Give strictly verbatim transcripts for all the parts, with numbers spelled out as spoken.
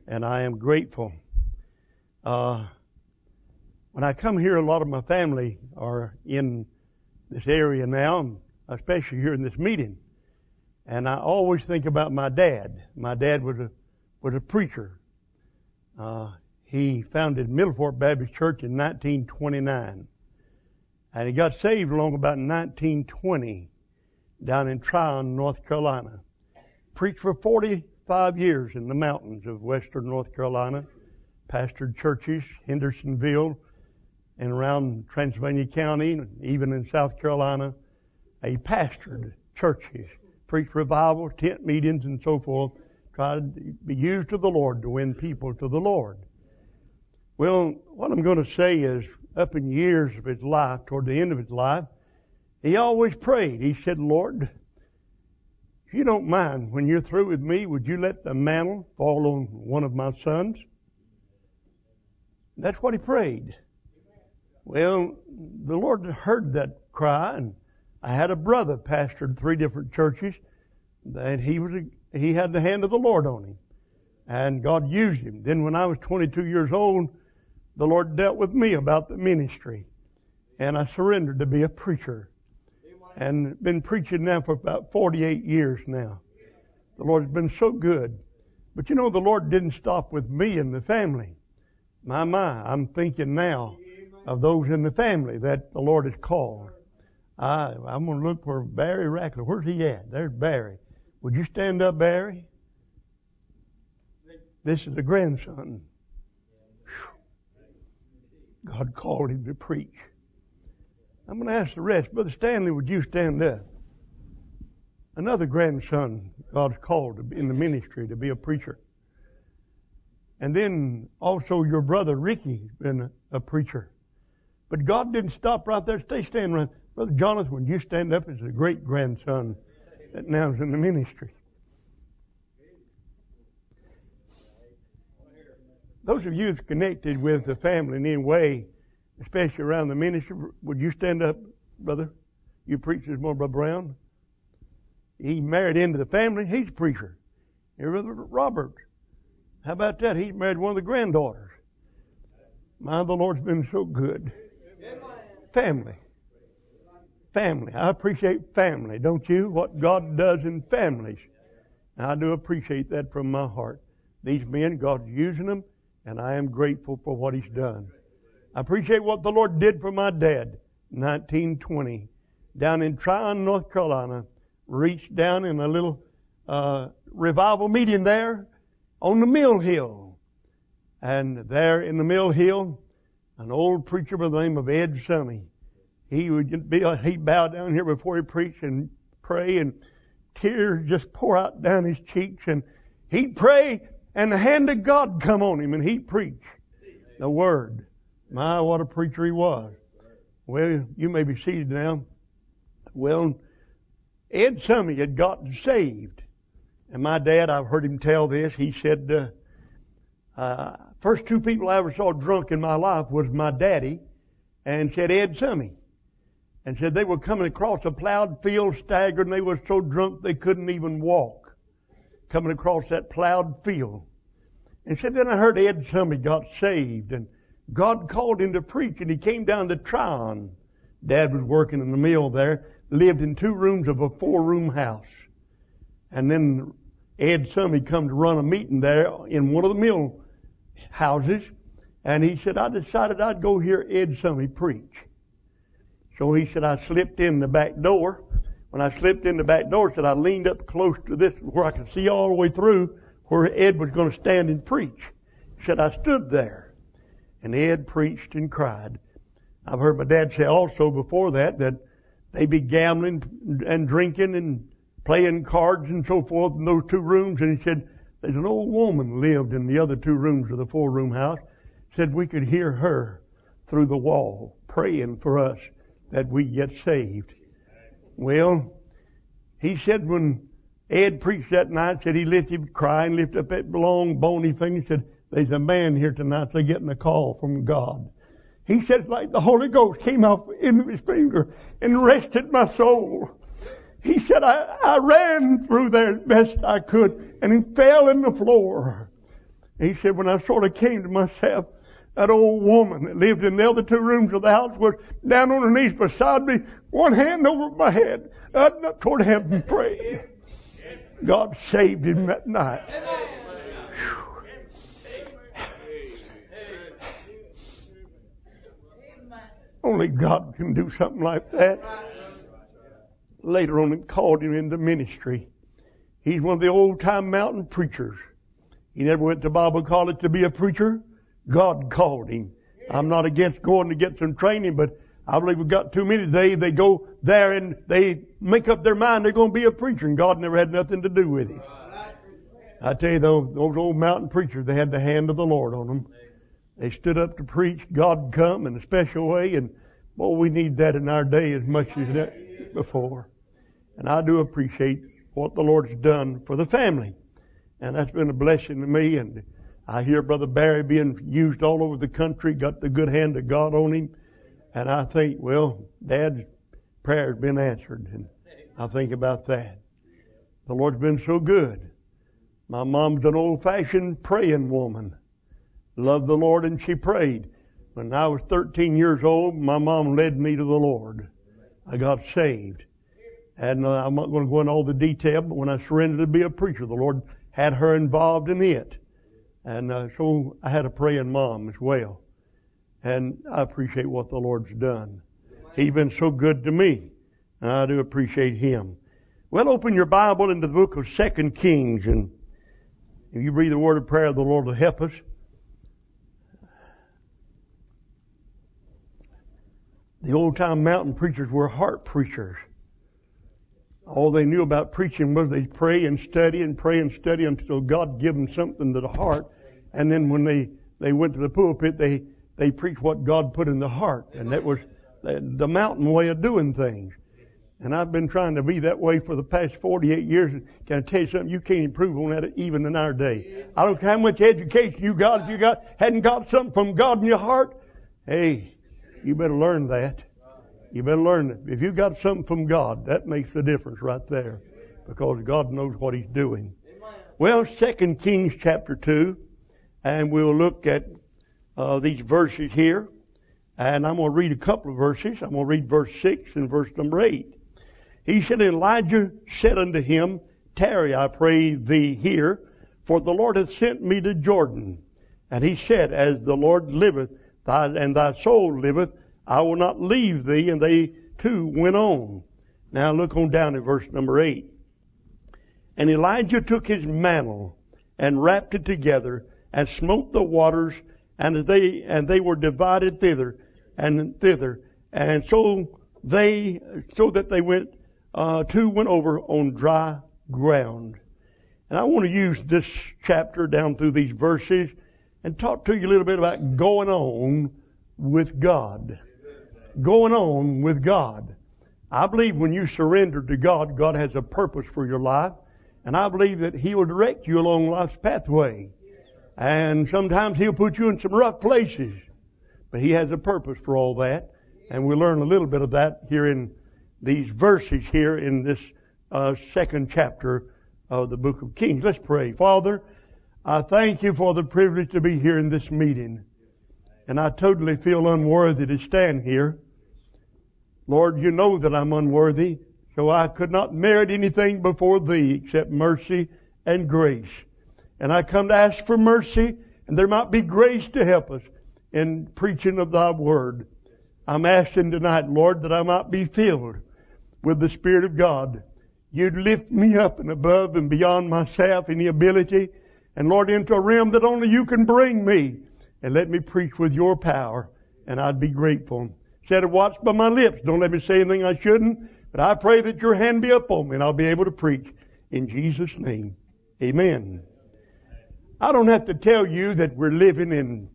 and I am grateful. Uh, when I come here, a lot of my family are in this area now, especially here in this meeting. And I always think about my dad. My dad was a was a preacher. Uh, he founded Middle Fork Baptist Church in nineteen twenty-nine. And he got saved along about nineteen twenty down in Tryon, North Carolina. Preached for forty-five years in the mountains of western North Carolina. Pastored churches, Hendersonville, and around Transylvania County, even in South Carolina. He pastored churches, preached revivals, tent meetings, and so forth. Tried to be used of the Lord to win people to the Lord. Well, what I'm going to say is, up in years of his life, toward the end of his life, he always prayed. He said, Lord, if you don't mind, when you're through with me, would you let the mantle fall on one of my sons? That's what he prayed. Well, the Lord heard that cry, and I had a brother pastored three different churches, and he was a, he had the hand of the Lord on him, and God used him. Then when I was twenty-two years old, the Lord dealt with me about the ministry, and I surrendered to be a preacher, and been preaching now for about forty-eight years now. The Lord's been so good. But you know, the Lord didn't stop with me and the family. My, my, I'm thinking now of those in the family that the Lord has called. I, I'm going to look for Barry Rackler. Where's he at? There's Barry. Would you stand up, Barry? This is the grandson. Whew. God called him to preach. I'm going to ask the rest. Brother Stanley, would you stand up? Another grandson God's called to be in the ministry to be a preacher. And then also your brother Ricky's been a, a preacher. But God didn't stop right there. Stay standing right. Brother Jonathan, would you stand up as a great grandson that now is in the ministry? Those of you that's connected with the family in any way, especially around the ministry, would you stand up, brother? You preach this more, Brother Brown. He married into the family. He's a preacher. Here, Brother Robert. How about that? He's married one of the granddaughters. My, the Lord's been so good. Family. Family. I appreciate family, don't you? What God does in families. And I do appreciate that from my heart. These men, God's using them, and I am grateful for what He's done. I appreciate what the Lord did for my dad, nineteen twenty, down in Tryon, North Carolina. Reached down in a little uh, revival meeting there on the Mill Hill. And there in the Mill Hill, an old preacher by the name of Ed Summey. He would be, he'd bow down here before he preached and pray, and tears just pour out down his cheeks, and he'd pray, and the hand of God come on him, and he'd preach the Word. My, what a preacher he was. Well, you may be seated now. Well, Ed Summey had gotten saved. And my dad, I've heard him tell this, he said, uh, uh, first two people I ever saw drunk in my life was my daddy and said Ed Summey. And said they were coming across a plowed field, staggered, and they were so drunk they couldn't even walk. Coming across that plowed field. And said, then I heard Ed Summey got saved, and God called him to preach, and he came down to Tryon. Dad was working in the mill there, lived in two rooms of a four-room house. And then Ed Summey come to run a meeting there in one of the mill houses, and he said, I decided I'd go hear Ed Summey preach. So he said, I slipped in the back door. When I slipped in the back door, he said, I leaned up close to this where I could see all the way through where Ed was going to stand and preach. He said, I stood there, and Ed preached and cried. I've heard my dad say also before that that they be gambling and drinking and playing cards and so forth in those two rooms. And he said, there's an old woman lived in the other two rooms of the four-room house. Said we could hear her through the wall praying for us that we get saved. Well, he said when Ed preached that night, said he lifted, crying, lifted up that long, bony thing. He said, there's a man here tonight, they're getting a call from God. He said, like the Holy Ghost came off into his finger and rested my soul. He said, I, I ran through there as best I could, and he fell in the floor. And he said, when I sort of came to myself, that old woman that lived in the other two rooms of the house was down on her knees beside me, one hand over my head, up, up toward heaven praying. God saved him that night. Whew. Only God can do something like that. Later on, it called him into ministry. He's one of the old-time mountain preachers. He never went to Bible college to be a preacher. God called him. I'm not against going to get some training, but I believe we've got too many today. They go there and they make up their mind they're going to be a preacher, and God never had nothing to do with it. I tell you, those, those old mountain preachers, they had the hand of the Lord on them. They stood up to preach. God come in a special way, and boy, we need that in our day as much as that before. And I do appreciate what the Lord's done for the family. And that's been a blessing to me. And I hear Brother Barry being used all over the country, got the good hand of God on him. And I think, well, Dad's prayer has been answered. And I think about that. The Lord's been so good. My mom's an old-fashioned praying woman. Loved the Lord and she prayed. When I was thirteen years old, my mom led me to the Lord. I got saved. And uh, I'm not going to go into all the detail, but when I surrendered to be a preacher, the Lord had her involved in it. And uh, so I had a praying mom as well. And I appreciate what the Lord's done. He's been so good to me. And I do appreciate Him. Well, open your Bible into the book of Second Kings. And if you read the word of prayer, the Lord will help us. The old-time mountain preachers were heart preachers. All they knew about preaching was they pray and study and pray and study until God gave them something to the heart. And then when they, they went to the pulpit, they, they preached what God put in the heart. And that was the, the mountain way of doing things. And I've been trying to be that way for the past forty-eight years. Can I tell you something? You can't improve on that even in our day. I don't care how much education you got. If you got, hadn't got something from God in your heart, hey, you better learn that. You better learn it. If you got something from God, that makes the difference right there. Because God knows what He's doing. Well, Second Kings chapter two. And we'll look at uh, these verses here. And I'm going to read a couple of verses. I'm going to read verse six and verse number eight. He said, Elijah said unto him, Tarry, I pray thee here, for the Lord hath sent me to Jordan. And he said, As the Lord liveth, thy, and thy soul liveth, I will not leave thee. And they too went on. Now look on down at verse number eight. And Elijah took his mantle and wrapped it together and smote the waters, and they and they were divided thither and thither, and so they so that they went uh, two went over on dry ground. And I want to use this chapter down through these verses and talk to you a little bit about going on with God. Going on with God. I believe when you surrender to God, God has a purpose for your life. And I believe that He will direct you along life's pathway. And sometimes He'll put you in some rough places. But He has a purpose for all that. And we'll learn a little bit of that here in these verses here in this uh, second chapter of the book of Kings. Let's pray. Father, I thank You for the privilege to be here in this meeting. And I totally feel unworthy to stand here. Lord, You know that I'm unworthy, so I could not merit anything before Thee except mercy and grace. And I come to ask for mercy, and there might be grace to help us in preaching of Thy Word. I'm asking tonight, Lord, that I might be filled with the Spirit of God. You'd lift me up and above and beyond myself in the ability, and Lord, into a realm that only You can bring me, and let me preach with Your power, and I'd be grateful. Set a watch by my lips. Don't let me say anything I shouldn't, but I pray that Your hand be upon me, and I'll be able to preach in Jesus' name. Amen. I don't have to tell you that we're living in,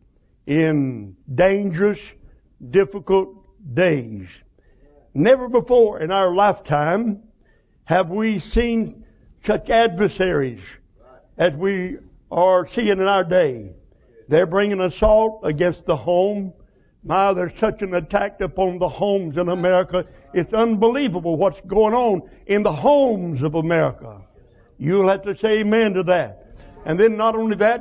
in dangerous, difficult days. Never before in our lifetime have we seen such adversaries as we are seeing in our day. They're bringing assault against the home. My, there's such an attack upon the homes in America. It's unbelievable what's going on in the homes of America. You'll have to say amen to that. And then not only that, but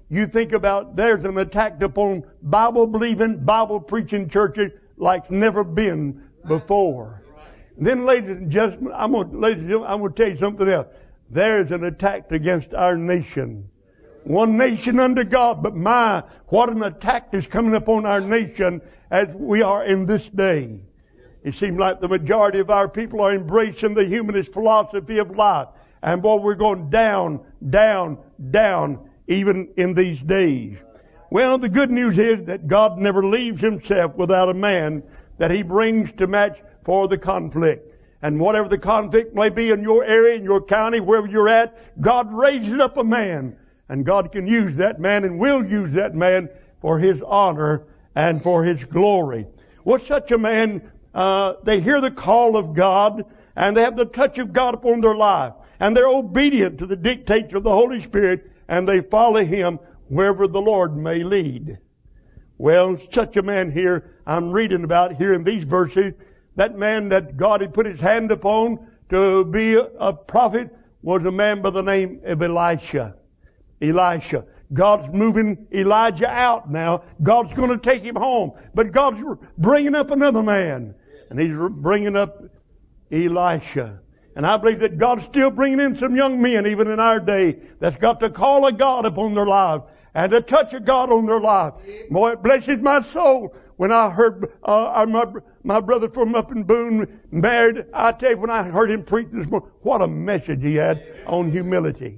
you think about there's an attack upon Bible-believing, Bible-preaching churches like never been before. And then, ladies and gentlemen, I'm going to, ladies and gentlemen, I'm going to tell you something else. There's an attack against our nation. One nation under God, but my, what an attack is coming upon our nation as we are in this day. It seems like the majority of our people are embracing the humanist philosophy of life. And boy, we're going down, down, down, even in these days. Well, the good news is that God never leaves himself without a man that he brings to match for the conflict. And whatever the conflict may be in your area, in your county, wherever you're at, God raises up a man. And God can use that man and will use that man for his honor and for his glory. Well, such a man, uh, they hear the call of God and they have the touch of God upon their life. And they're obedient to the dictates of the Holy Spirit and they follow him wherever the Lord may lead. Well, such a man here I'm reading about here in these verses, that man that God had put his hand upon to be a prophet was a man by the name of Elisha. Elisha. God's moving Elijah out now. God's going to take him home. But God's bringing up another man. And he's bringing up Elisha. And I believe that God's still bringing in some young men, even in our day, that's got the call of God upon their lives and the touch of God on their life. Boy, it blesses my soul when I heard uh, my, my brother from up in Boone married. I tell you, when I heard him preach this morning, what a message he had on humility.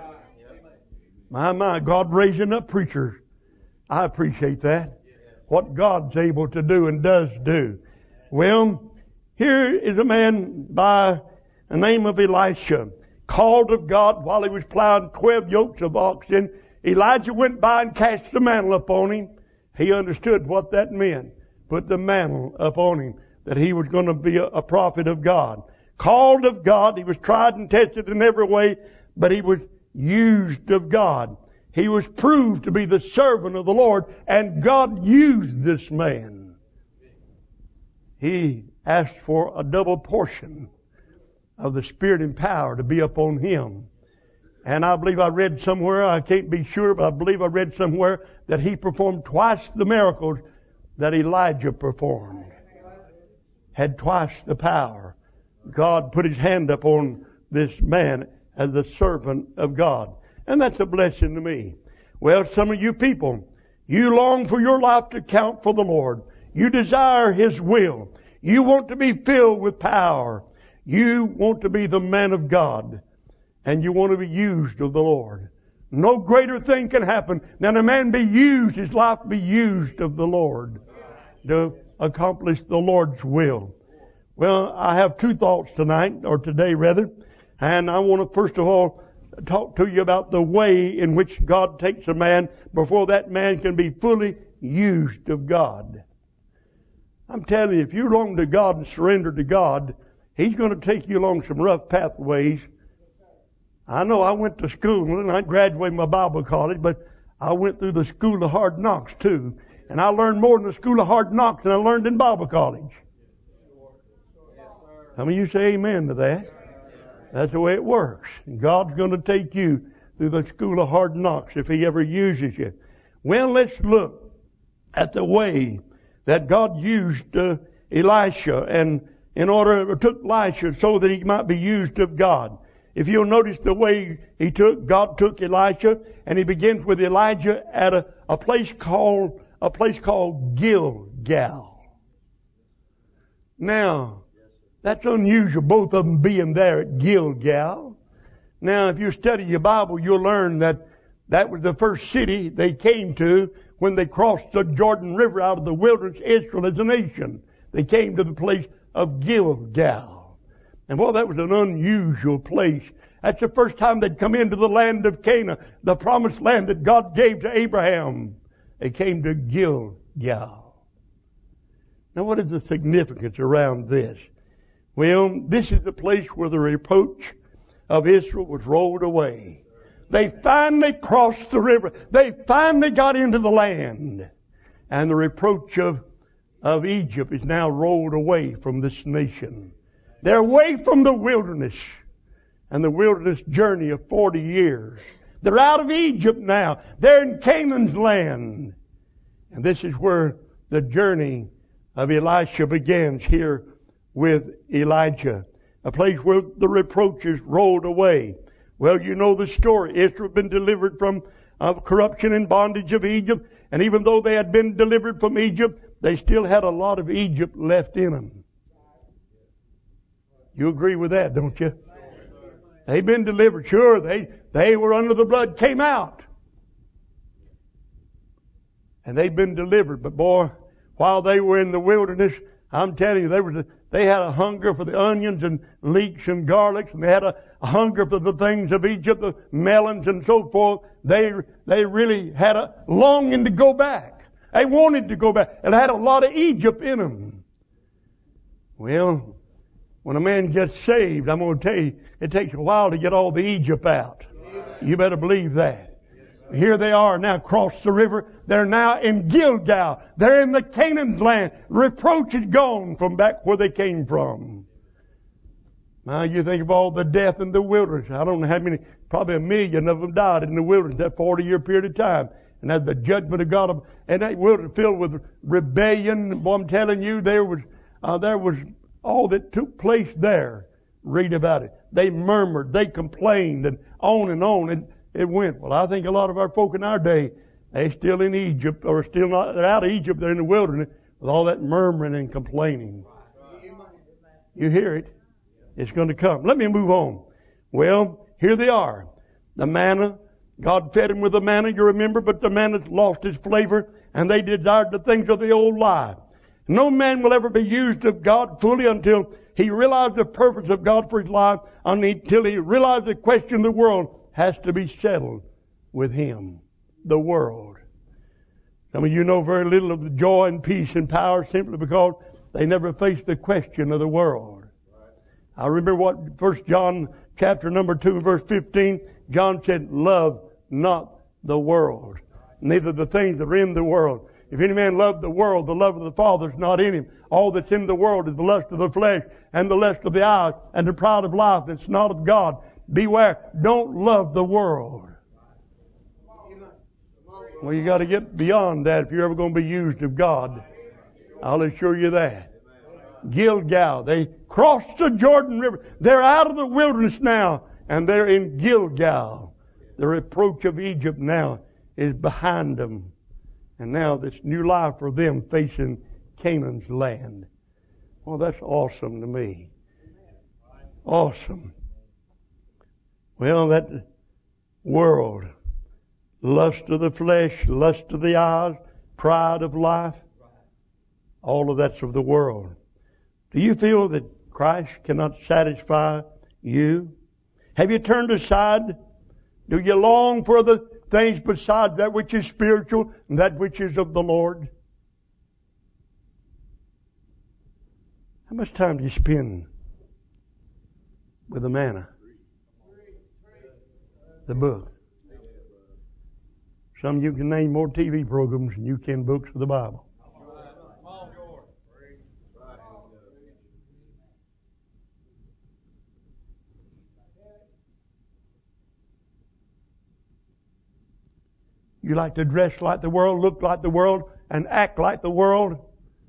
My, my, God raising up preachers. I appreciate that. What God's able to do and does do. Well, here is a man by the name of Elisha, called of God while he was plowing twelve yokes of oxen. Elijah went by and cast the mantle upon him. He understood what that meant. Put the mantle upon him, that he was going to be a, a prophet of God. Called of God. He was tried and tested in every way, but he was used of God. He was proved to be the servant of the Lord, and God used this man. He asked for a double portion of the Spirit and power to be upon him. And I believe I read somewhere, I can't be sure, but I believe I read somewhere that he performed twice the miracles that Elijah performed. Had twice the power. God put his hand upon this man as the servant of God. And that's a blessing to me. Well, some of you people, you long for your life to count for the Lord. You desire his will. You want to be filled with power. You want to be the man of God. And you want to be used of the Lord. No greater thing can happen than a man be used, his life be used of the Lord to accomplish the Lord's will. Well, I have two thoughts tonight, or today rather. And I want to first of all talk to you about the way in which God takes a man before that man can be fully used of God. I'm telling you, if you belong to God and surrender to God, he's going to take you along some rough pathways. I know I went to school and I graduated my Bible college, but I went through the school of hard knocks too. And I learned more in the school of hard knocks than I learned in Bible college. How many of you say amen to that? That's the way it works. And God's going to take you through the school of hard knocks if he ever uses you. Well, let's look at the way that God used uh, Elisha, and in order, it took Elisha so that he might be used of God. If you'll notice the way he took, God took Elisha, and he begins with Elijah at a, a place called, a place called Gilgal. Now, that's unusual, both of them being there at Gilgal. Now, if you study your Bible, you'll learn that that was the first city they came to when they crossed the Jordan River out of the wilderness, Israel as a nation. They came to the place of Gilgal. And boy, that was an unusual place. That's the first time they'd come into the land of Canaan, the promised land that God gave to Abraham. They came to Gilgal. Now, what is the significance around this? Well, this is the place where the reproach of Israel was rolled away. They finally crossed the river. They finally got into the land. And the reproach of, of Egypt is now rolled away from this nation. They're away from the wilderness and the wilderness journey of forty years. They're out of Egypt now. They're in Canaan's land. And this is where the journey of Elisha begins, here with Elijah. A place where the reproaches rolled away. Well, you know the story. Israel had been delivered from uh, corruption and bondage of Egypt. And even though they had been delivered from Egypt, they still had a lot of Egypt left in them. You agree with that, don't you? They've been delivered. Sure, they, they were under the blood, came out. And they've been delivered. But boy, while they were in the wilderness, I'm telling you, they were, they had a hunger for the onions and leeks and garlics, and they had a, a hunger for the things of Egypt, the melons and so forth. They, they really had a longing to go back. They wanted to go back. And had a lot of Egypt in them. Well, when a man gets saved, I'm going to tell you, it takes a while to get all the Egypt out. You better believe that. Here they are now, across the river. They're now in Gilgal. They're in the Canaan's land. Reproach is gone from back where they came from. Now you think of all the death in the wilderness. I don't know how many, probably a million of them died in the wilderness, that forty year period of time. And that's the judgment of God. And that wilderness filled with rebellion. Boy, I'm telling you, there was, uh, there was all that took place there. Read about it. They murmured, they complained, and on and on. And it went. Well, I think a lot of our folk in our day, they're still in Egypt, or still not, they're out of Egypt, they're in the wilderness, with all that murmuring and complaining. You hear it. It's going to come. Let me move on. Well, here they are. The manna, God fed them with the manna, you remember, but the manna lost its flavor, and they desired the things of the old life. No man will ever be used of God fully until he realized the purpose of God for his life, until he realized the question of the world has to be settled with him. The world. Some of you know very little of the joy and peace and power simply because they never faced the question of the world. I remember what First John chapter number two verse fifteen, John said, love not the world, neither the things that are in the world. If any man love the world, the love of the Father is not in him. All that's in the world is the lust of the flesh and the lust of the eyes and the pride of life that's not of God. Beware. Don't love the world. Well, you got to get beyond that if you're ever going to be used of God. I'll assure you that. Gilgal. They crossed the Jordan River. They're out of the wilderness now, and they're in Gilgal. The reproach of Egypt now is behind them. And now this new life for them facing Canaan's land. Well, that's awesome to me. Awesome. Well, that world, lust of the flesh, lust of the eyes, pride of life, all of that's of the world. Do you feel that Christ cannot satisfy you? Have you turned aside? Do you long for the things beside that which is spiritual and that which is of the Lord? How much time do you spend with the manna? The book. Some of you can name more T V programs than you can books of the Bible. You like to dress like the world, look like the world, and act like the world?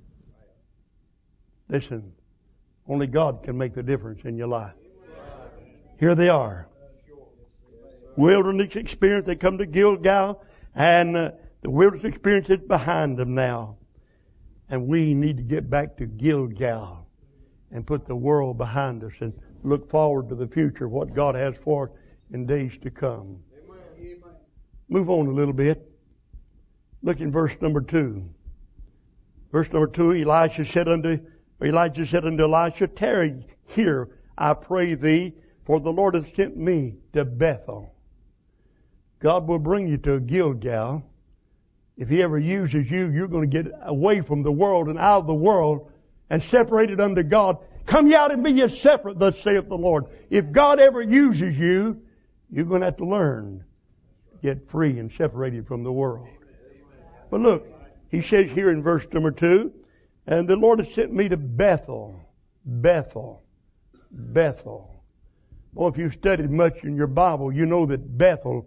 Listen, only God can make the difference in your life. Here they are. Wilderness experience, they come to Gilgal, and uh, the wilderness experience is behind them now. And we need to get back to Gilgal and put the world behind us and look forward to the future, what God has for us in days to come. Move on a little bit. Look in verse number two. Verse number two, Elisha said unto, Elijah said unto Elisha, tarry here, I pray thee, for the Lord hath sent me to Bethel. God will bring you to Gilgal. If He ever uses you, you're going to get away from the world and out of the world and separated unto God. Come ye out and be ye separate, thus saith the Lord. If God ever uses you, you're going to have to learn to get free and separated from the world. But look, He says here in verse number two, and the Lord has sent me to Bethel. Bethel. Bethel. Well, if you've studied much in your Bible, you know that Bethel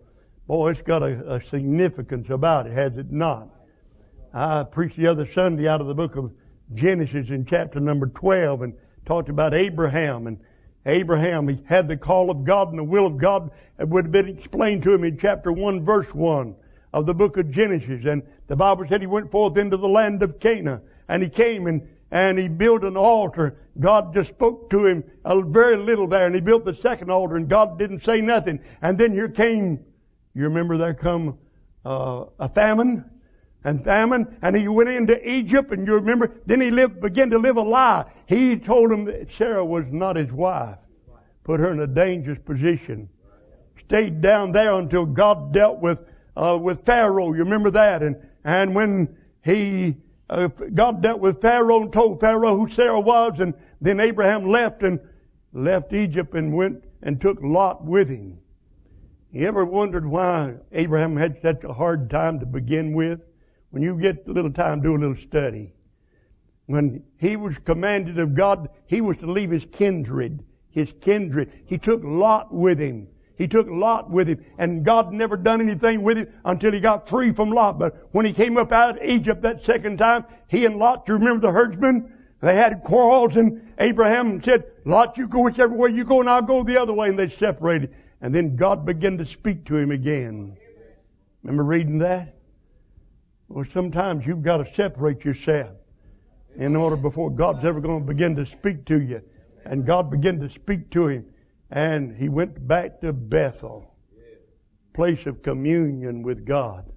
Boy, it's got a, a significance about it, has it not? I preached the other Sunday out of the book of Genesis in chapter number twelve and talked about Abraham. And Abraham, he had the call of God and the will of God. It would have been explained to him in chapter one, verse one of the book of Genesis. And the Bible said he went forth into the land of Canaan. And he came and, and he built an altar. God just spoke to him a very little there. And he built the second altar and God didn't say nothing. And then here came, you remember there come uh, a famine? And famine, and he went into Egypt, and you remember, then he lived, began to live a lie. He told him that Sarah was not his wife. Put her in a dangerous position. Stayed down there until God dealt with, uh, with Pharaoh. You remember that? And, and when he, uh, God dealt with Pharaoh and told Pharaoh who Sarah was, and then Abraham left and left Egypt and went and took Lot with him. You ever wondered why Abraham had such a hard time to begin with? When you get a little time, do a little study. When he was commanded of God, he was to leave his kindred. His kindred. He took Lot with him. He took Lot with him. And God never done anything with him until he got free from Lot. But when he came up out of Egypt that second time, he and Lot, you remember the herdsman? They had quarrels, and Abraham said, Lot, you go whichever way you go, and I'll go the other way. And they separated. And then God began to speak to him again. Remember reading that? Well, sometimes you've got to separate yourself in order before God's ever going to begin to speak to you. And God began to speak to him. And he went back to Bethel, place of communion with God.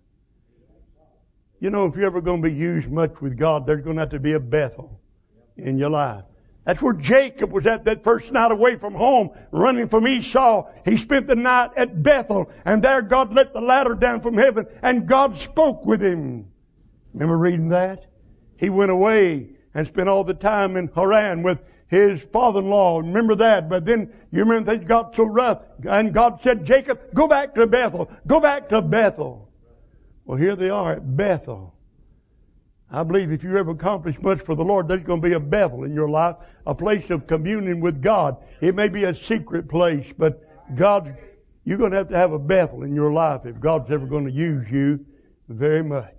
You know, if you're ever going to be used much with God, there's going to have to be a Bethel in your life. That's where Jacob was at that first night away from home, running from Esau. He spent the night at Bethel, and there God let the ladder down from heaven, and God spoke with him. Remember reading that? He went away and spent all the time in Haran with his father-in-law. Remember that? But then you remember things got so rough, and God said, Jacob, go back to Bethel. Go back to Bethel. Well, here they are at Bethel. I believe if you ever accomplish much for the Lord, there's going to be a Bethel in your life, a place of communion with God. It may be a secret place, but God, you're going to have to have a Bethel in your life if God's ever going to use you very much.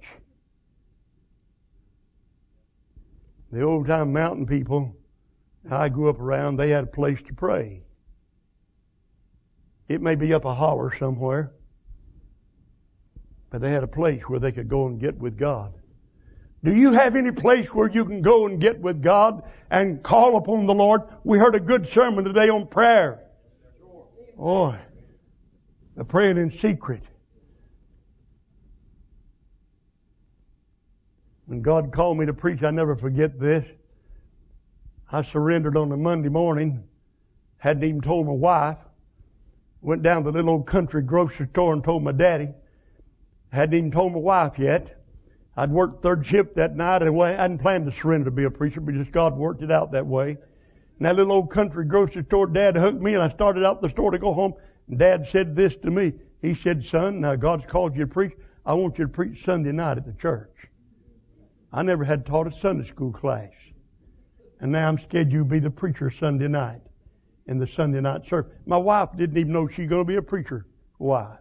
The old-time mountain people I grew up around, they had a place to pray. It may be up a holler somewhere, but they had a place where they could go and get with God. Do you have any place where you can go and get with God and call upon the Lord? We heard a good sermon today on prayer. Boy, the praying in secret. When God called me to preach, I never forget this. I surrendered on a Monday morning. Hadn't even told my wife. Went down to the little old country grocery store and told my daddy. Hadn't even told my wife yet. I'd worked third shift that night, and I hadn't planned to surrender to be a preacher, but just God worked it out that way. And that little old country grocery store, Dad hugged me, and I started out the store to go home. And Dad said this to me. He said, son, now God's called you to preach. I want you to preach Sunday night at the church. I never had taught a Sunday school class. And now I'm scheduled to be the preacher Sunday night in the Sunday night service. My wife didn't even know she was going to be a preacher. Why?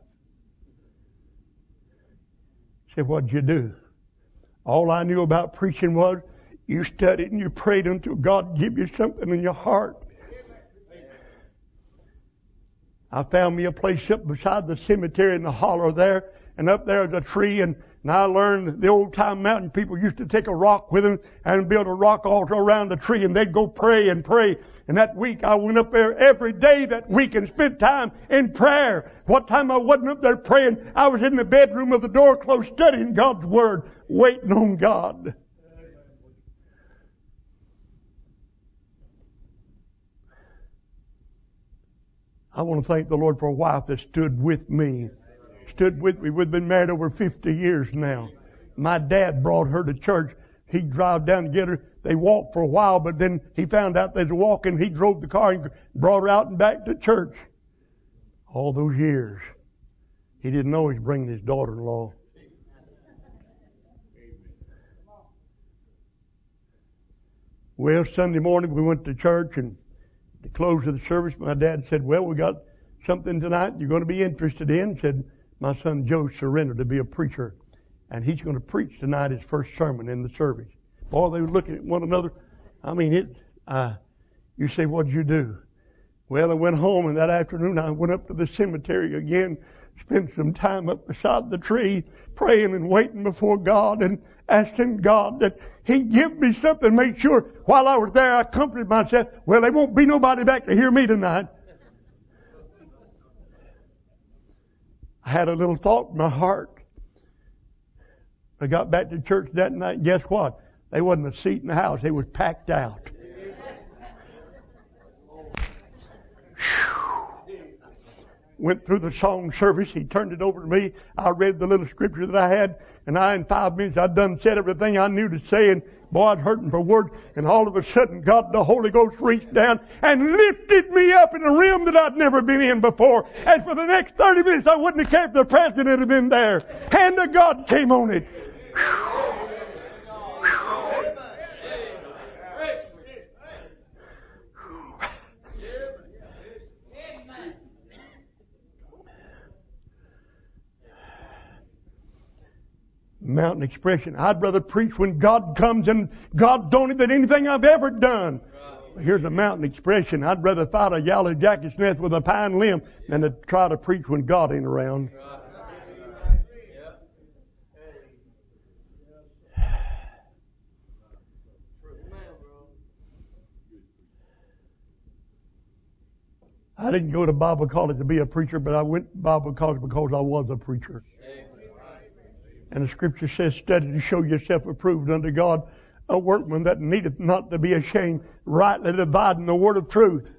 She said, what'd you do? All I knew about preaching was you studied and you prayed until God give you something in your heart. I found me a place up beside the cemetery in the hollow there, and up there is a tree, and, and I learned that the old time mountain people used to take a rock with them and build a rock altar around the tree, and they'd go pray and pray. And that week I went up there every day that week and spent time in prayer. What time I wasn't up there praying, I was in the bedroom with the door closed studying God's Word, waiting on God. I want to thank the Lord for a wife that stood with me. Stood with me. We've been married over fifty years now. My dad brought her to church. He'd drive down to get her. They walked for a while, but then he found out they was walking. He drove the car and brought her out and back to church. All those years. He didn't know he was bringing his daughter-in-law. Well, Sunday morning we went to church, and at the close of the service, my dad said, well, we got something tonight you're going to be interested in. Said, my son Joe surrendered to be a preacher. And he's going to preach tonight his first sermon in the service. Boy, they were looking at one another. I mean, it. Uh, you say, what did you do? Well, I went home, and that afternoon I went up to the cemetery again, spent some time up beside the tree, praying and waiting before God and asking God that He'd give me something, make sure while I was there I comforted myself. Well, there won't be nobody back to hear me tonight. I had a little thought in my heart. I got back to church that night. Guess what? There wasn't a seat in the house. It was packed out. Went through the song service. He turned it over to me. I read the little scripture that I had, and I, in five minutes, I'd done said everything I knew to say, and boy, I'd hurting for words. And all of a sudden, God, the Holy Ghost, reached down and lifted me up in a realm that I'd never been in before. And for the next thirty minutes, I wouldn't have cared if the president had been there. Hand of God came on it. Mountain expression. I'd rather preach when God comes and God's done it than anything I've ever done. Here's a mountain expression. I'd rather fight a yellow jacket smith with a pine limb than to try to preach when God ain't around. I didn't go to Bible college to be a preacher, but I went to Bible college because I was a preacher. And the scripture says, study to show yourself approved unto God, a workman that needeth not to be ashamed, rightly dividing the word of truth.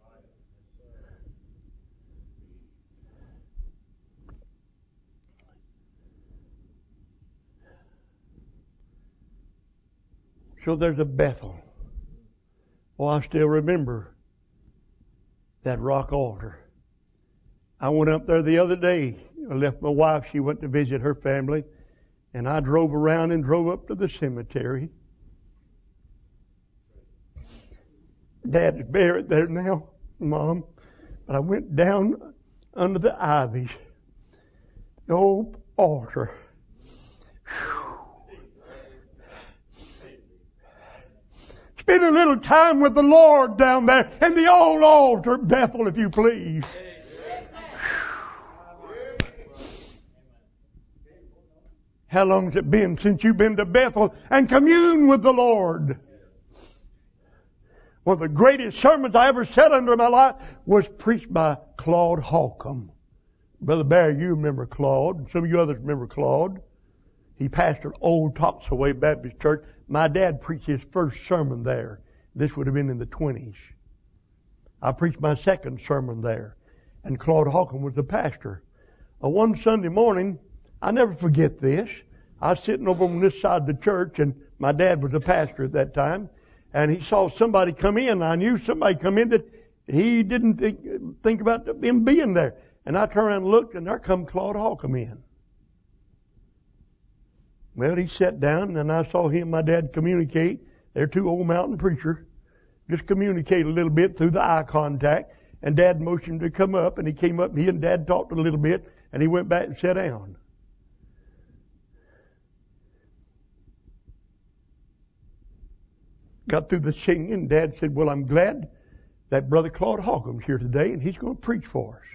So there's a Bethel. Oh, I still remember that rock altar. I went up there the other day. I left my wife. She went to visit her family. And I drove around and drove up to the cemetery. Dad's buried there now, Mom. But I went down under the ivies. The old altar. Spend a little time with the Lord down there in the old altar, Bethel, if you please. How long's it been since you've been to Bethel and communed with the Lord? One of the greatest sermons I ever said under my life was preached by Claude Holcomb. Brother Barry, you remember Claude. Some of you others remember Claude. He pastored Old Toxaway Baptist Church. My dad preached his first sermon there. This would have been in the twenties. I preached my second sermon there. And Claude Holcomb was the pastor. Uh, one Sunday morning, I never forget this. I was sitting over on this side of the church, and my dad was a pastor at that time, and he saw somebody come in. I knew somebody come in that he didn't think, think about him being there. And I turned around and looked, and there come Claude Holcomb in. Well, he sat down, and I saw him and my dad communicate. They're two old mountain preachers. Just communicate a little bit through the eye contact. And Dad motioned to come up, and he came up, and he and Dad talked a little bit, and he went back and sat down. Got through the singing, and Dad said, well, I'm glad that Brother Claude Holcomb's here today, and he's going to preach for us.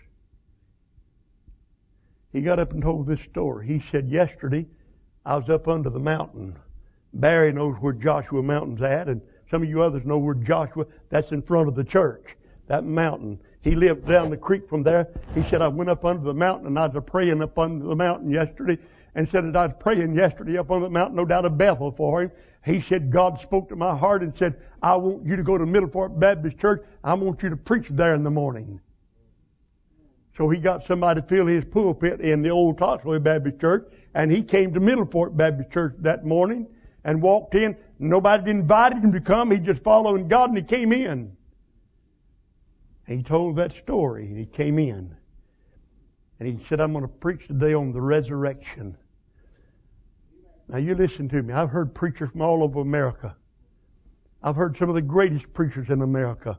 He got up and told this story. He said, yesterday, I was up under the mountain. Barry knows where Joshua Mountain's at, and some of you others know where Joshua, that's in front of the church, that mountain. He lived down the creek from there. He said, I went up under the mountain, and I was praying up under the mountain yesterday, and said that I was praying yesterday up on the mountain, no doubt of Bethel for him. He said, God spoke to my heart and said, I want you to go to Middle Fork Baptist Church. I want you to preach there in the morning. So he got somebody to fill his pulpit in the old Toxaway Baptist Church, and he came to Middle Fork Baptist Church that morning and walked in. Nobody invited him to come. He just followed God, and he came in. And he told that story, and he came in. And he said, I'm going to preach today on the resurrection. Now you listen to me. I've heard preachers from all over America. I've heard some of the greatest preachers in America.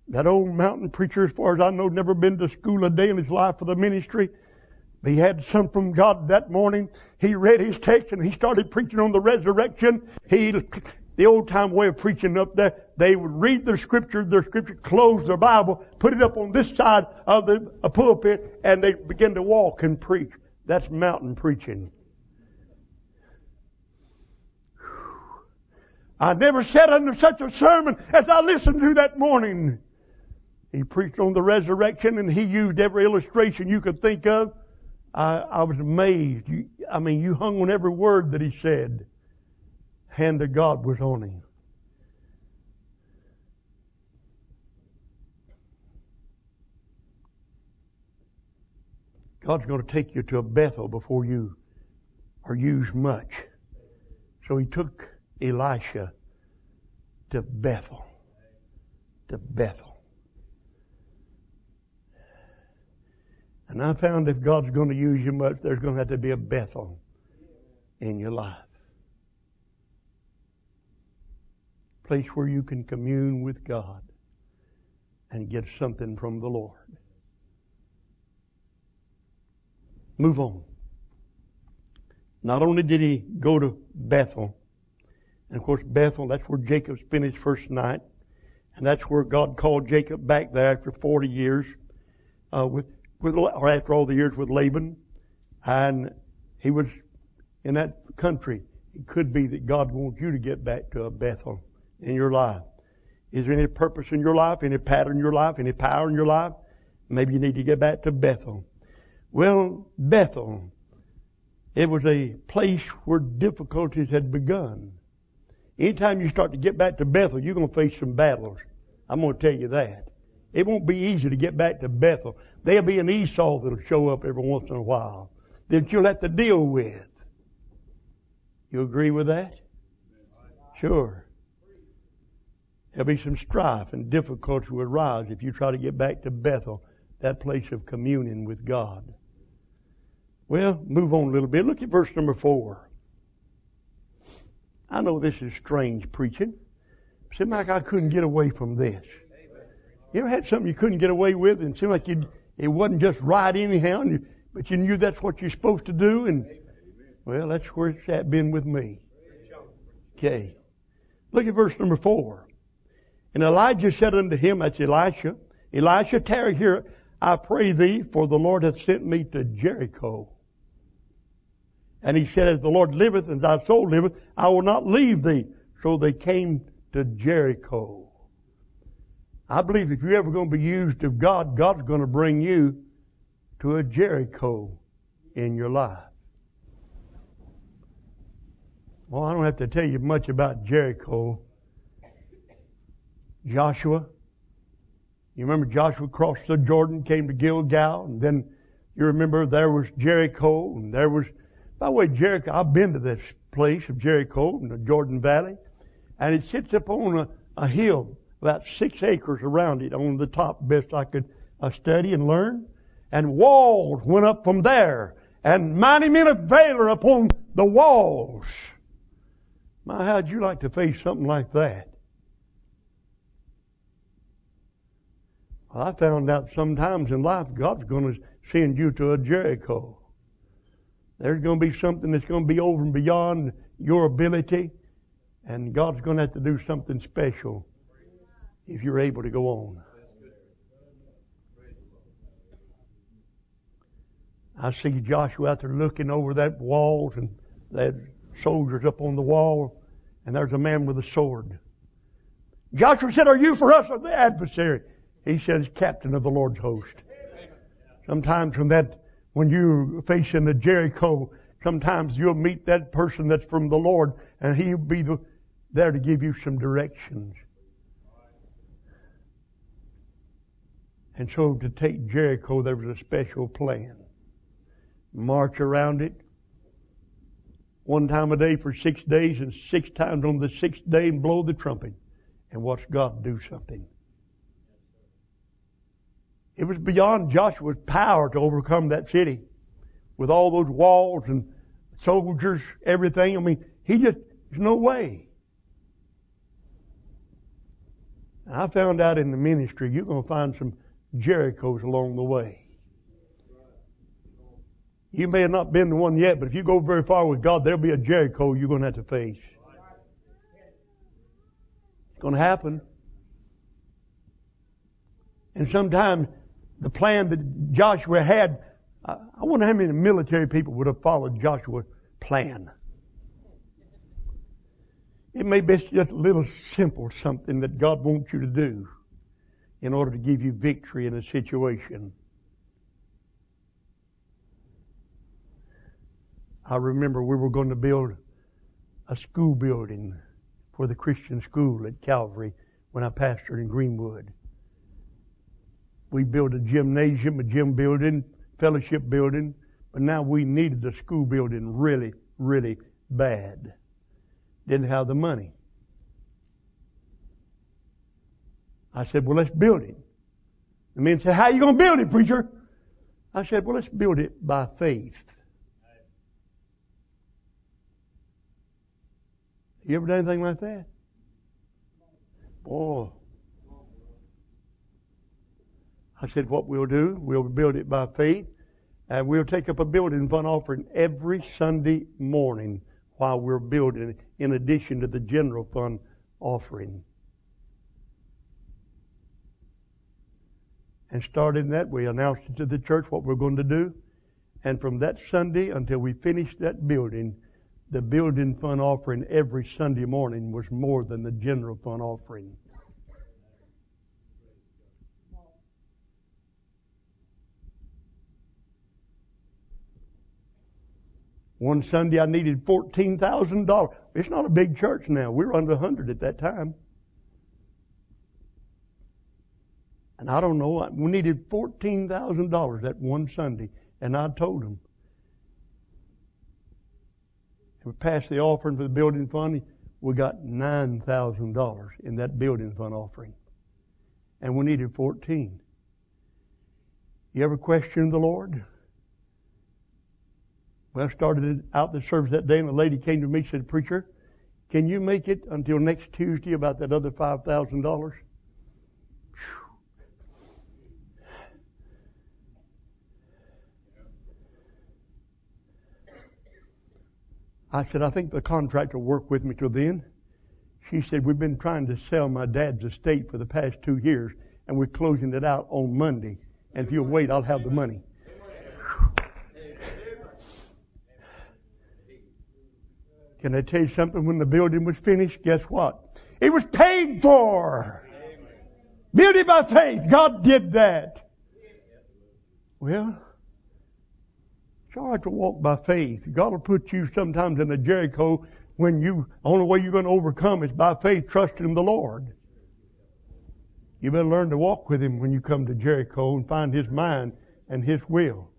That old mountain preacher, as far as I know, never been to school a day in his life for the ministry. But he had something from God that morning. He read his text and he started preaching on the resurrection. He, the old time way of preaching up there, they would read their scripture, their scripture, close their Bible, put it up on this side of the a pulpit, and they begin to walk and preach. That's mountain preaching. I never sat under such a sermon as I listened to that morning. He preached on the resurrection and he used every illustration you could think of. I, I was amazed. You, I mean, you hung on every word that he said. Hand of God was on him. God's going to take you to a Bethel before you are used much. So he took Elisha to Bethel. To Bethel. And I found if God's going to use you much, there's going to have to be a Bethel in your life. Place where you can commune with God and get something from the Lord. Move on. Not only did he go to Bethel, and of course Bethel, that's where Jacob spent his first night, and that's where God called Jacob back there after forty years, uh, with, with, or after all the years with Laban, and he was in that country. It could be that God wants you to get back to a Bethel in your life. Is there any purpose in your life, any pattern in your life, any power in your life? Maybe you need to get back to Bethel. Well, Bethel, it was a place where difficulties had begun. Anytime you start to get back to Bethel, you're going to face some battles. I'm going to tell you that. It won't be easy to get back to Bethel. There'll be an Esau that'll show up every once in a while that you'll have to deal with. You agree with that? Sure. There'll be some strife and difficulty will arise if you try to get back to Bethel, that place of communion with God. Well, move on a little bit. Look at verse number four. I know this is strange preaching. It seemed like I couldn't get away from this. You ever had something you couldn't get away with and it seemed like you'd, it wasn't just right anyhow, and you, but you knew that's what you're supposed to do? And well, that's where it's at been with me. Okay. Look at verse number four. And Elijah said unto him, that's Elisha, Elisha, tarry here, I pray thee, for the Lord hath sent me to Jericho. And he said, as the Lord liveth and thy soul liveth, I will not leave thee. So they came to Jericho. I believe if you're ever going to be used of God, God's going to bring you to a Jericho in your life. Well, I don't have to tell you much about Jericho. Joshua. You remember Joshua crossed the Jordan, came to Gilgal, and then you remember there was Jericho, and there was, by the way, Jericho, I've been to this place of Jericho in the Jordan Valley, and it sits up on a, a hill, about six acres around it on the top, best I could uh, study and learn, and walls went up from there, and mighty men of valor upon the walls. My, how'd you like to face something like that? I found out sometimes in life God's going to send you to a Jericho. There's going to be something that's going to be over and beyond your ability, and God's going to have to do something special if you're able to go on. I see Joshua out there looking over that walls and that soldiers up on the wall, and there's a man with a sword. Joshua said, are you for us or the adversary? He says, captain of the Lord's host. Sometimes when that, when you're facing the Jericho, sometimes you'll meet that person that's from the Lord, and he'll be the, there to give you some directions. And so to take Jericho, there was a special plan. March around it one time a day for six days, and six times on the sixth day and blow the trumpet, and watch God do something. It was beyond Joshua's power to overcome that city with all those walls and soldiers, everything. I mean, he just, there's no way. I found out in the ministry you're going to find some Jerichos along the way. You may have not been the one yet, but if you go very far with God, there'll be a Jericho you're going to have to face. It's going to happen. And sometimes the plan that Joshua had, I wonder how many military people would have followed Joshua's plan. It may be just a little simple something that God wants you to do in order to give you victory in a situation. I remember we were going to build a school building for the Christian school at Calvary when I pastored in Greenwood. We built a gymnasium, a gym building, fellowship building, but now we needed the school building really, really bad. Didn't have the money. I said, well, let's build it. The men said, how are you going to build it, preacher? I said, well, let's build it by faith. You ever done anything like that? Boy. I said, what we'll do, we'll build it by faith, and we'll take up a building fund offering every Sunday morning while we're building it, in addition to the general fund offering. And starting that, we announced it to the church what we're going to do. And from that Sunday until we finished that building, the building fund offering every Sunday morning was more than the general fund offering. One Sunday I needed fourteen thousand dollars. It's not a big church now. We were under one hundred at that time. And I don't know, we needed fourteen thousand dollars that one Sunday. And I told them, we passed the offering for the building fund. We got nine thousand dollars in that building fund offering. And we needed fourteen. You ever questioned the Lord? Well, I started out the service that day, and a lady came to me and said, preacher, can you make it until next Tuesday about that other five thousand dollars? I said, I think the contractor will work with me till then. She said, we've been trying to sell my dad's estate for the past two years, and we're closing it out on Monday. And if you'll wait, I'll have the money. Can I tell you something? When the building was finished, guess what? It was paid for. Built it by faith. God did that. Well, it's all right to walk by faith. God will put you sometimes in a Jericho when you, the only way you're going to overcome is by faith, trusting in the Lord. You better learn to walk with Him when you come to Jericho and find His mind and His will.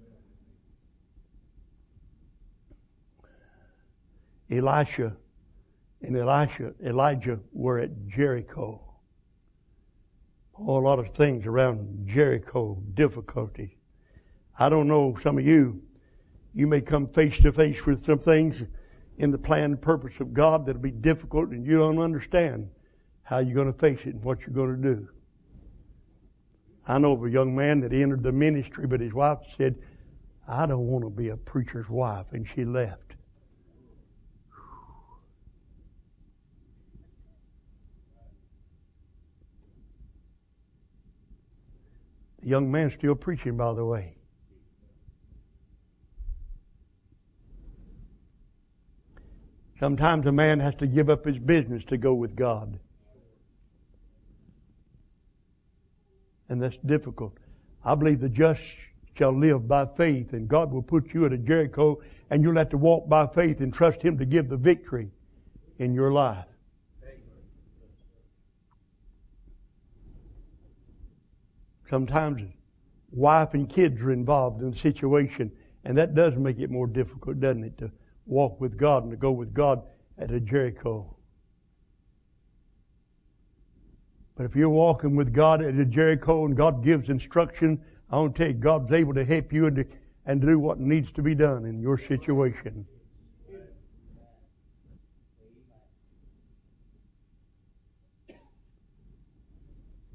Elisha and Elisha, Elijah were at Jericho. Oh, a lot of things around Jericho, difficulties. I don't know, some of you, you may come face to face with some things in the plan and purpose of God that'll be difficult and you don't understand how you're going to face it and what you're going to do. I know of a young man that entered the ministry, but his wife said, I don't want to be a preacher's wife, and she left. The young man's still preaching, by the way. Sometimes a man has to give up his business to go with God. And that's difficult. I believe the just shall live by faith, and God will put you at a Jericho, and you'll have to walk by faith and trust Him to give the victory in your life. Sometimes wife and kids are involved in the situation, and that does make it more difficult, doesn't it, to walk with God and to go with God at a Jericho. But if you're walking with God at a Jericho and God gives instruction, I want to tell you, God's able to help you and to, and do what needs to be done in your situation.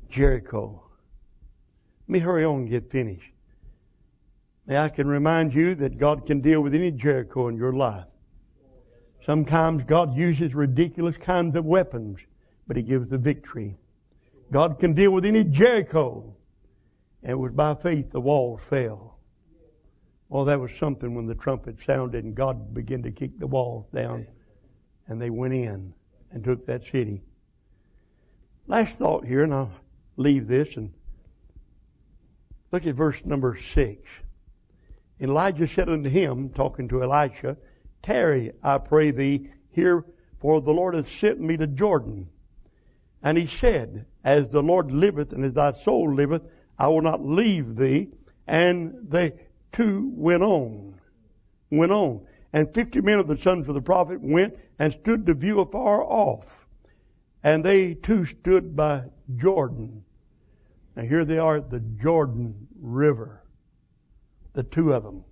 Jericho. Let me hurry on and get finished. Now, I can remind you that God can deal with any Jericho in your life. Sometimes God uses ridiculous kinds of weapons, but He gives the victory. God can deal with any Jericho. And it was by faith the walls fell. Well, that was something when the trumpet sounded and God began to kick the walls down. And they went in and took that city. Last thought here, and I'll leave this and look at verse number six. Elijah said unto him, talking to Elisha, Tarry, I pray thee, here, for the Lord hath sent me to Jordan. And he said, As the Lord liveth, and as thy soul liveth, I will not leave thee. And they two went on. Went on. And fifty men of the sons of the prophet went and stood to view afar off. And they too stood by Jordan. Now here they are at the Jordan River. The two of them.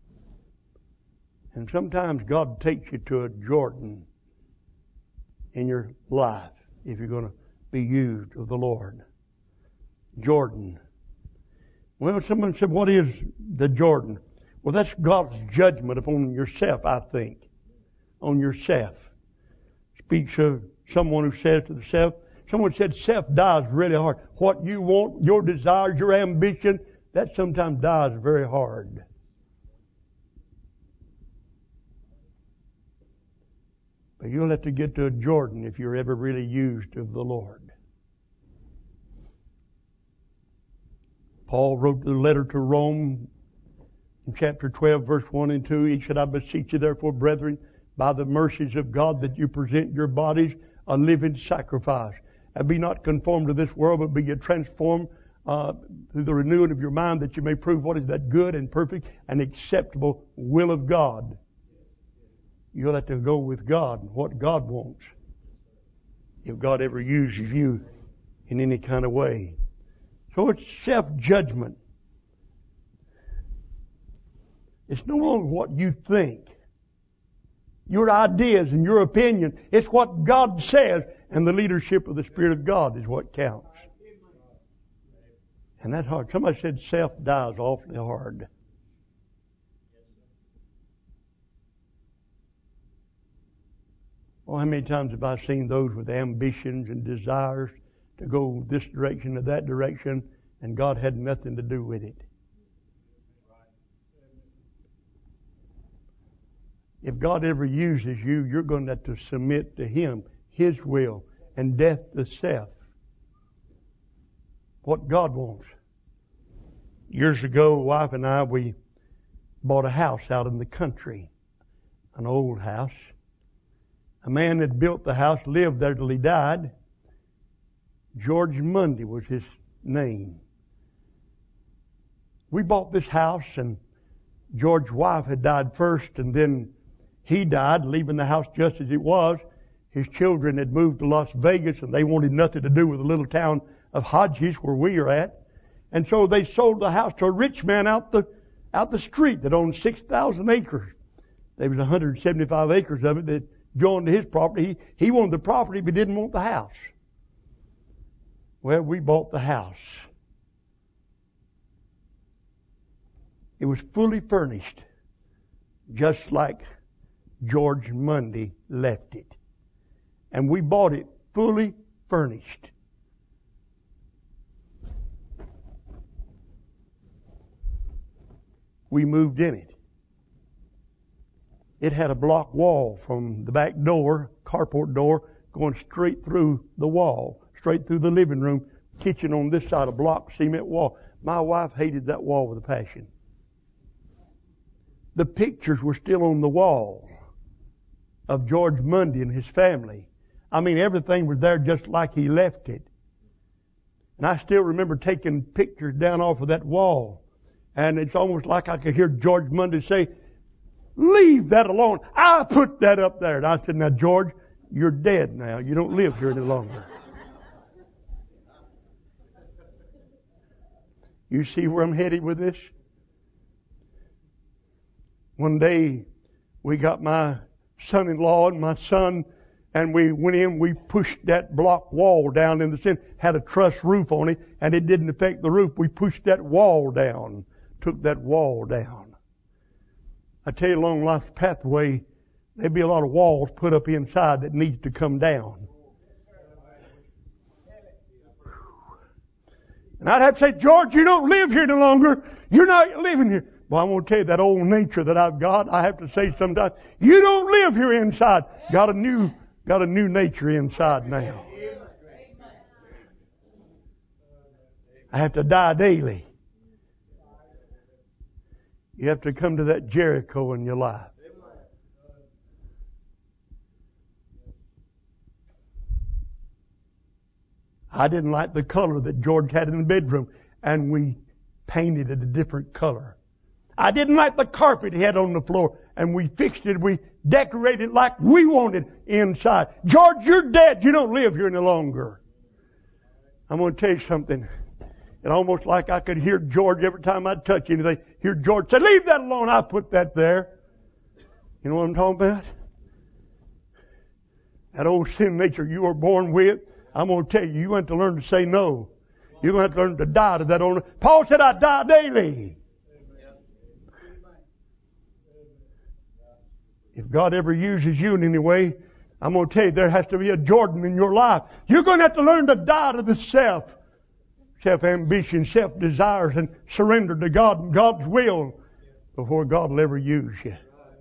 And sometimes God takes you to a Jordan in your life if you're going to be used of the Lord. Jordan. Well, someone said, what is the Jordan? Well, that's God's judgment upon yourself, I think. On yourself. Speaks of someone who says to themselves, someone said self dies really hard. What you want, your desires, your ambition, that sometimes dies very hard. But you'll have to get to a Jordan if you're ever really used of the Lord. Paul wrote the letter to Rome in chapter twelve, verse one and two. He said, I beseech you therefore, brethren, by the mercies of God, that you present your bodies a living sacrifice. And be not conformed to this world, but be ye transformed uh, through the renewing of your mind, that you may prove what is that good and perfect and acceptable will of God. You'll have to go with God and what God wants. If God ever uses you in any kind of way. So it's self-judgment. It's no longer what you think. Your ideas and your opinion. It's what God says. And the leadership of the Spirit of God is what counts. And that's hard. Somebody said self dies awfully hard. Oh, how many times have I seen those with ambitions and desires to go this direction or that direction, and God had nothing to do with it. If God ever uses you, you're going to have to submit to Him, His will, and death to self. What God wants. Years ago, wife and I, we bought a house out in the country, an old house. A man that built the house lived there till he died. George Mundy was his name. We bought this house, and George's wife had died first, and then he died, leaving the house just as it was. His children had moved to Las Vegas, and they wanted nothing to do with the little town of Hodges where we are at. And so they sold the house to a rich man out the out the street that owned six thousand acres. There was one hundred seventy-five acres of it that joined to his property. He, he wanted the property, but didn't want the house. Well, we bought the house. It was fully furnished, just like George Mundy left it. And we bought it fully furnished. We moved in it. It had a block wall from the back door, carport door, going straight through the wall, straight through the living room, kitchen on this side, a block cement wall. My wife hated that wall with a passion. The pictures were still on the wall of George Mundy and his family. I mean, everything was there just like he left it. And I still remember taking pictures down off of that wall. And it's almost like I could hear George Mundy say, "Leave that alone. I put that up there." And I said, "Now, George, you're dead now. You don't live here any longer." You see where I'm headed with this? One day, we got my son-in-law and my son and we went in, we pushed that block wall down in the center, had a truss roof on it, and it didn't affect the roof. We pushed that wall down, took that wall down. I tell you, along Life's Pathway, there'd be a lot of walls put up inside that needs to come down. And I'd have to say, George, you don't live here no longer. You're not living here. Well, I'm going to tell you, that old nature that I've got, I have to say sometimes, you don't live here inside. Got a new, got a new nature inside now. I have to die daily. You have to come to that Jericho in your life. I didn't like the color that George had in the bedroom, and we painted it a different color. I didn't like the carpet he had on the floor, and we fixed it, we decorated it like we wanted inside. George, you're dead. You don't live here any longer. I'm going to tell you something. It's almost like I could hear George every time I'd touch anything. Hear George say, leave that alone. I put that there. You know what I'm talking about? That old sin nature you were born with, I'm going to tell you, you have to learn to say no. You're going to have to learn to die to that old. Paul said, I die daily. If God ever uses you in any way, I'm going to tell you, there has to be a Jordan in your life. You're going to have to learn to die to the self. Self-ambition, self-desires, and surrender to God and God's will before God will ever use you.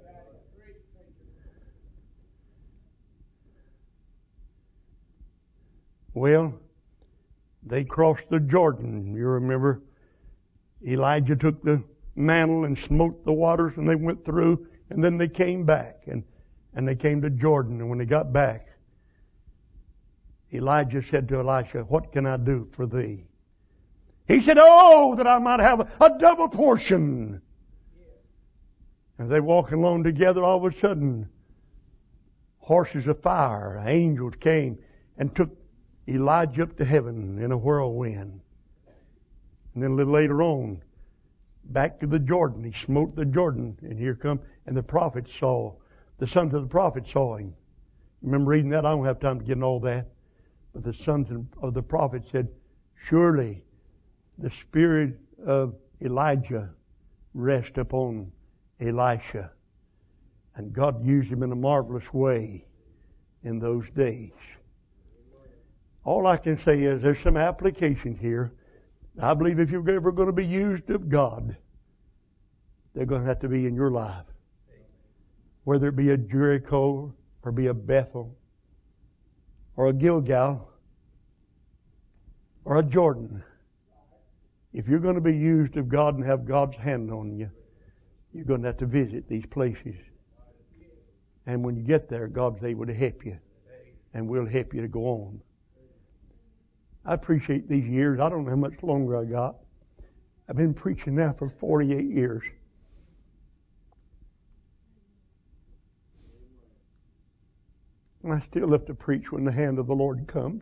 Well, they crossed the Jordan. You remember, Elijah took the mantle and smote the waters, and they went through, and then they came back, and, and they came to Jordan. And when they got back, Elijah said to Elisha, what can I do for thee? He said, oh, that I might have a, a double portion. As they walking along together, all of a sudden, horses of fire, angels came and took Elijah up to heaven in a whirlwind. And then a little later on, back to the Jordan. He smote the Jordan, and here come, and the prophets saw, the sons of the prophets saw him. Remember reading that? I don't have time to get into all that. But the sons of the prophets said, surely the spirit of Elijah rest upon Elisha. And God used him in a marvelous way in those days. All I can say is there's some application here. I believe if you're ever going to be used of God, they're going to have to be in your life. Whether it be a Jericho or be a Bethel or a Gilgal or a Jordan. If you're going to be used of God and have God's hand on you, you're going to have to visit these places. And when you get there, God's able to help you. And we'll help you to go on. I appreciate these years. I don't know how much longer I got. I've been preaching now for forty-eight years. And I still have to preach when the hand of the Lord comes.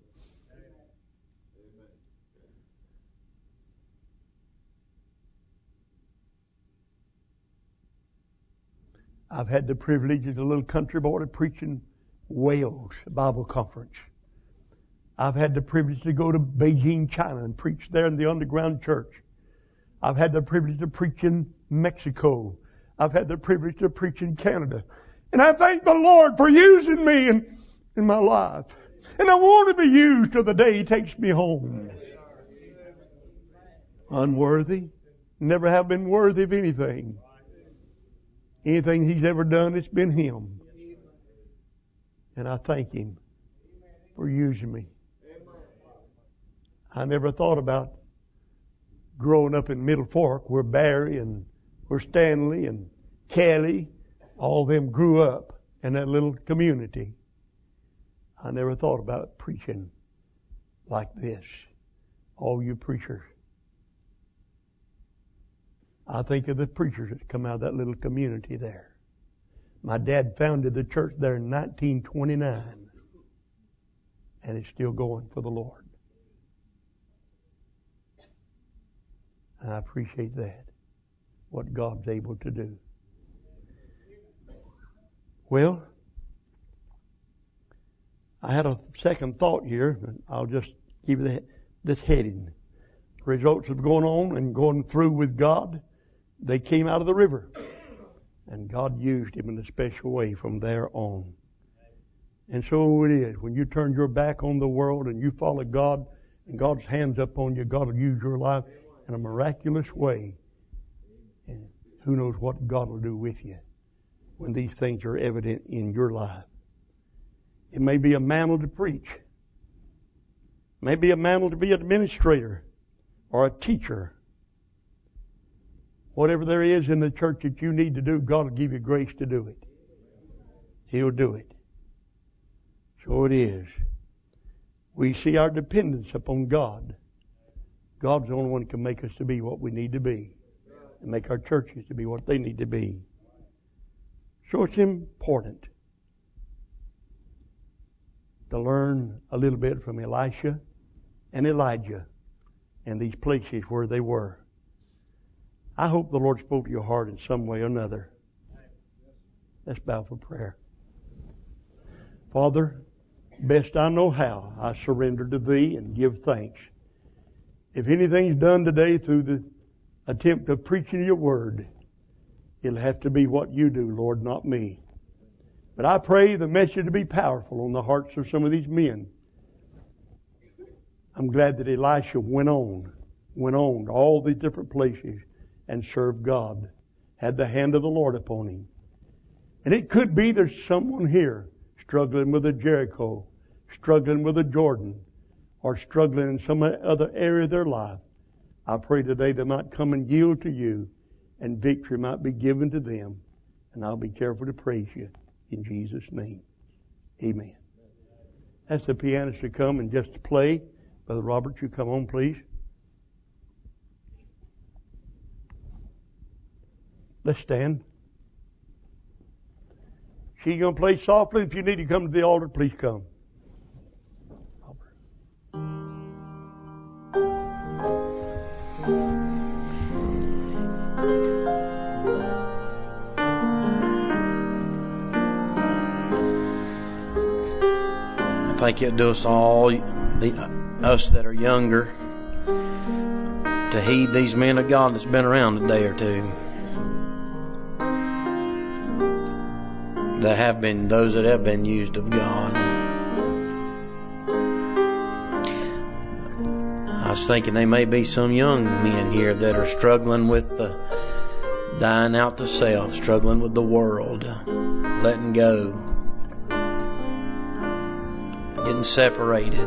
I've had the privilege as a little country boy of preaching Wales Bible Conference. I've had the privilege to go to Beijing, China and preach there in the underground church. I've had the privilege to preach in Mexico. I've had the privilege to preach in Canada. And I thank the Lord for using me in, in my life. And I want to be used till the day He takes me home. Unworthy. Never have been worthy of anything. Anything He's ever done, it's been Him. And I thank Him for using me. I never thought about growing up in Middle Fork where Barry and where Stanley and Kelly, all of them grew up in that little community. I never thought about preaching like this. All you preachers. I think of the preachers that come out of that little community there. My dad founded the church there in nineteen twenty-nine. And it's still going for the Lord. And I appreciate that. What God's able to do. Well, I had a second thought here. I'll just give you the, this heading. Results of going on and going through with God. They came out of the river. And God used him in a special way from there on. And so it is. When you turn your back on the world and you follow God and God's hands up on you, God will use your life in a miraculous way. And who knows what God will do with you when these things are evident in your life. It may be a mantle to preach. It may be a mantle to be an administrator or a teacher. Whatever there is in the church that you need to do, God will give you grace to do it. He'll do it. So it is. We see our dependence upon God. God's the only one who can make us to be what we need to be. And make our churches to be what they need to be. So it's important to learn a little bit from Elisha and Elijah and these places where they were. I hope the Lord spoke to your heart in some way or another. Let's bow for prayer. Father, best I know how, I surrender to Thee and give thanks. If anything's done today through the attempt of preaching Your Word, it'll have to be what You do, Lord, not me. But I pray the message to be powerful on the hearts of some of these men. I'm glad that Elisha went on, went on to all these different places and served God. Had the hand of the Lord upon him. And it could be there's someone here struggling with a Jericho, struggling with a Jordan, or struggling in some other area of their life. I pray today they might come and yield to You, and victory might be given to them. And I'll be careful to praise You in Jesus' name. Amen. Ask the pianist to come and just play. Brother Robert, you come on, please. Let's stand. She's going to play softly. If you need to come to the altar, please come. I think it'll do us all, the, us that are younger, to heed these men of God that's been around a day or two. That have been, those that have been used of God. I was thinking there may be some young men here that are struggling with the dying out to self, struggling with the world, letting go, getting separated.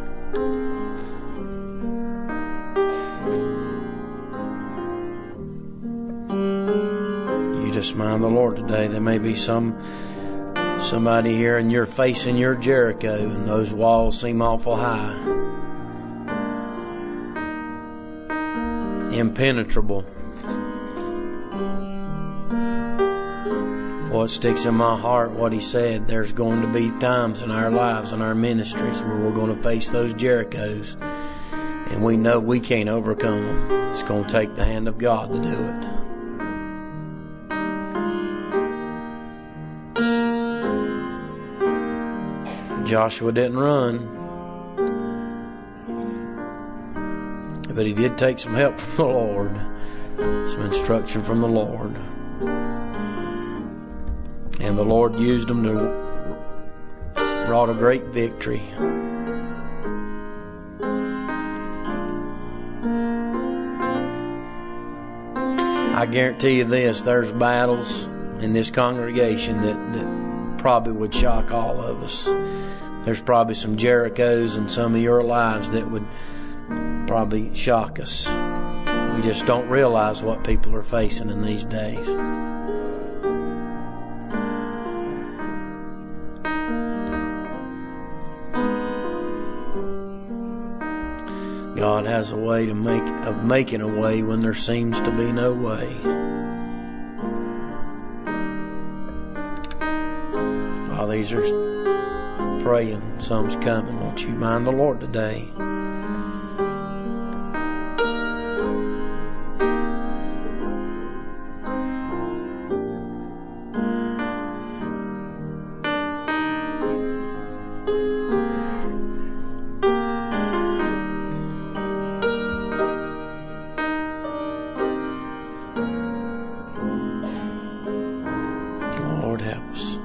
You just mind the Lord today. There may be some somebody here and you're facing your Jericho and those walls seem awful high, impenetrable. What sticks in my heart, what he said, there's going to be times in our lives and our ministries where we're going to face those Jerichos and we know we can't overcome them. It's going to take the hand of God to do it. Joshua didn't run, but he did take some help from the Lord, some instruction from the Lord. And the Lord used them to brought a great victory. I guarantee you this, there's battles in this congregation that, that probably would shock all of us. There's probably some Jerichos in some of your lives that would probably shock us. We just don't realize what people are facing in these days. God has a way to make of making a way when there seems to be no way. While these are praying, some's coming. Won't you mind the Lord today? Lord, help us.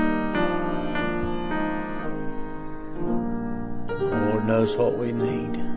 Lord knows what we need.